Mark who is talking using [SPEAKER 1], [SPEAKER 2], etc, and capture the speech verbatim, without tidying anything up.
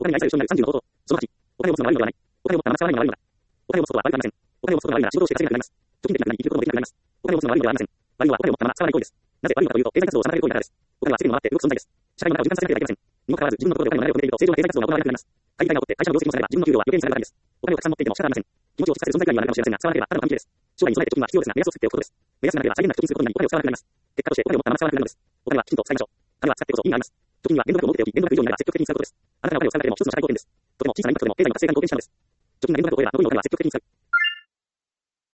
[SPEAKER 1] お金に愛される人になるさんじゅうの方法。そのはち、お金を持つのは悪いのではない。お金を持ったまま使わないのが悪いのだ。お金を持つことは悪くありません。お金を持つことが悪いなら仕事をして稼げなくなります。貯金できなくなり、生きることもできなくなります。お金を持つのは悪いのではありません。悪いのはお金を持ったまま使わない行為です。なぜ悪いのかというと、経済活動を妨げる行為だからです。お金は世間を回って動く存在です。社会の中を循環させなければいけません。にもかかわらず、自分のところでお金を流れを止めていると、正常な経済活動が行われなくなります。会議体が起こって会社の業績も下げれば、自分の給料は余計に下がるからです。お金をたくさん持っていても仕方ありません。気持ちを落ち着かせる存在くらいにはなるかもしれませんが、使わなければただの紙切れです。将来に備えて貯金は必要ですが、目安を作っておくことです。目安がなければ際限なく貯金することになり、お金を使わなくなります。結果として、お金を持ったまま使わなくなるのです。お金はきちんと使いましょう。金は使ってこそ意味があります。貯金は限度なく持っておき、限度なく以上になれば積極的に使うことです。あなたがお金を使うだけでも一つの社会貢献です。とても小さなインパクトでも経済の活性化に貢献したのです。貯金が限度なく多いれば、残りのお金は積極的に使う。